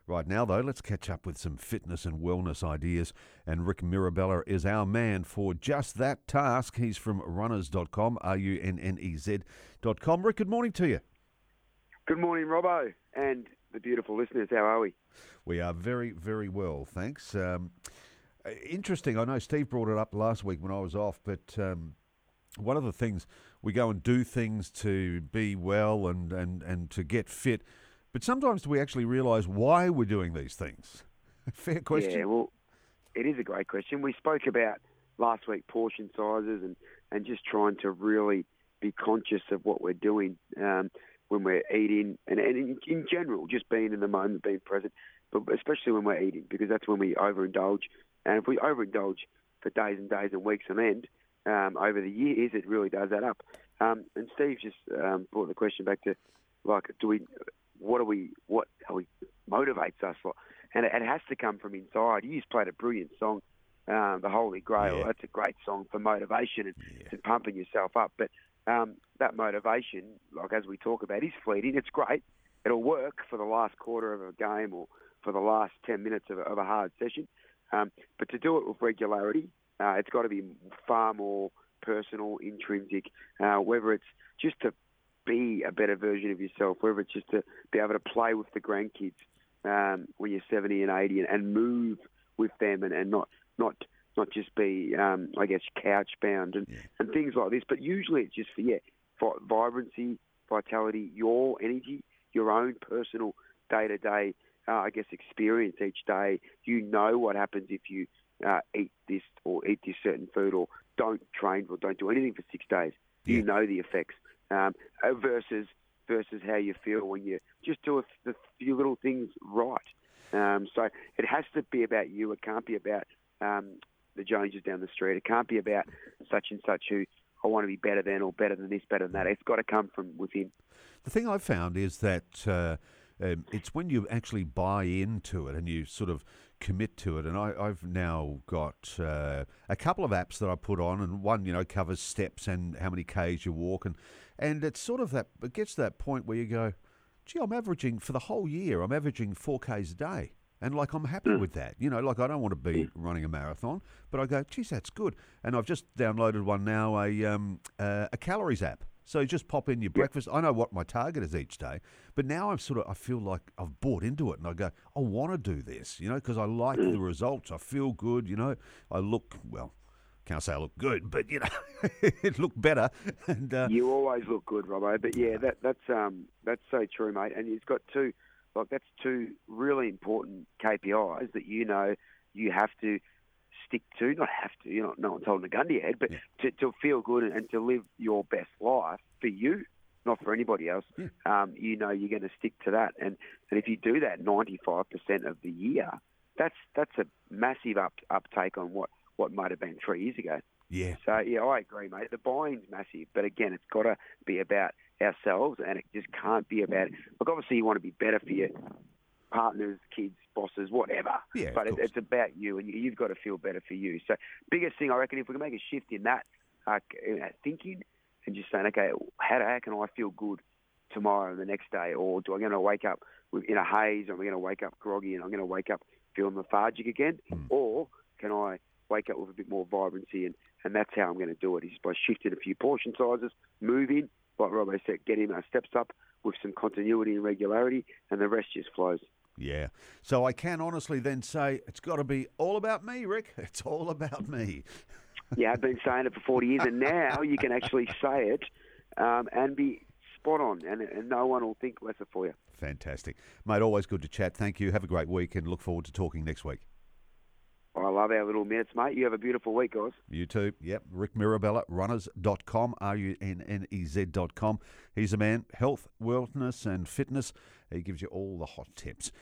Right now, though, let's catch up with some fitness and wellness ideas. And Rick Mirabella is our man for just that task. He's from runners.com, runnez.com. Rick, good morning to you. Good morning, Robbo, and the beautiful listeners. How are we? We are very, very well, thanks. Interesting, I know Steve brought it up last week when I was off, but one of the things, we go and do things to be well and to get fit, but sometimes do we actually realise why we're doing these things? Fair question. Yeah, well, it is a great question. We spoke about last week portion sizes and just trying to really be conscious of what we're doing when we're eating, and in general, just being in the moment, being present, but especially when we're eating, because that's when we overindulge. And if we overindulge for days and days and weeks on end, over the years, it really does add up. And Steve just brought the question back to, like, what motivates us? And it has to come from inside. You just played a brilliant song, The Holy Grail. Yeah. That's a great song for motivation and pumping yourself up. But that motivation, like as we talk about, is fleeting. It's great. It'll work for the last quarter of a game or for the last 10 minutes of a hard session. But to do it with regularity, it's got to be far more personal, intrinsic, whether it's just to be a better version of yourself, whether it's just to be able to play with the grandkids when you're 70 and 80 and move with them and not just be, I guess, couch-bound and things like this. But usually it's just for vibrancy, vitality, your energy, your own personal day-to-day, I guess, experience each day. You know what happens if you eat this or eat this certain food or don't train or don't do anything for 6 days. You know the effects versus how you feel when you just do a few little things right. So it has to be about you. It can't be about the Joneses down the street. It can't be about such and such who I want to be better than or better than this, better than that. It's got to come from within. The thing I've found is that it's when you actually buy into it and you sort of commit to it. And I've now got a couple of apps that I put on, and one, covers steps and how many Ks you walk. And it's sort of it gets to that point where you go, gee, I'm averaging, for the whole year, I'm averaging 4 Ks a day. And, I'm happy with that. I don't want to be running a marathon, but I go, geez, that's good. And I've just downloaded one now, a calories app. So you just pop in your breakfast. I know what my target is each day, but now I feel like I've bought into it, and I go, I want to do this, because I like the results. I feel good, I look, well, can't say I look good, but, it looked better. And you always look good, Robbo. But, yeah, that's so true, mate. And it's got that's two really important KPIs that you have to stick to. Not have to, no one's holding a gun to your head, but to feel good and to live your best life for you, not for anybody else. You're going to stick to that. And if you do that 95% of the year, that's a massive uptake on what might have been 3 years ago. Yeah. So, I agree, mate. The buying's massive, but again, it's got to be about ourselves, and it just can't be about. Look, obviously, you want to be better for your partners, kids, bosses, whatever. Yeah, but it's about you, and you've got to feel better for you. So, biggest thing I reckon, if we can make a shift in that thinking, and just saying, okay, how can I feel good tomorrow and the next day, or do I going to wake up in a haze, or am I going to wake up groggy, and I'm going to wake up feeling lethargic again, or can I wake up with a bit more vibrancy, and that's how I'm going to do it, is by shifting a few portion sizes, moving, like Robbo said, getting our steps up with some continuity and regularity, and the rest just flows. Yeah. So I can honestly then say it's got to be all about me, Rick. It's all about me. Yeah, I've been saying it for 40 years, and now you can actually say it and be spot on, and no one will think less for you. Fantastic. Mate, always good to chat. Thank you. Have a great week, and look forward to talking next week. I love our little minutes, mate. You have a beautiful week, guys. You too. Yep. Rick Mirabella, runners.com, runnez.com. He's a man, health, wellness and fitness. He gives you all the hot tips.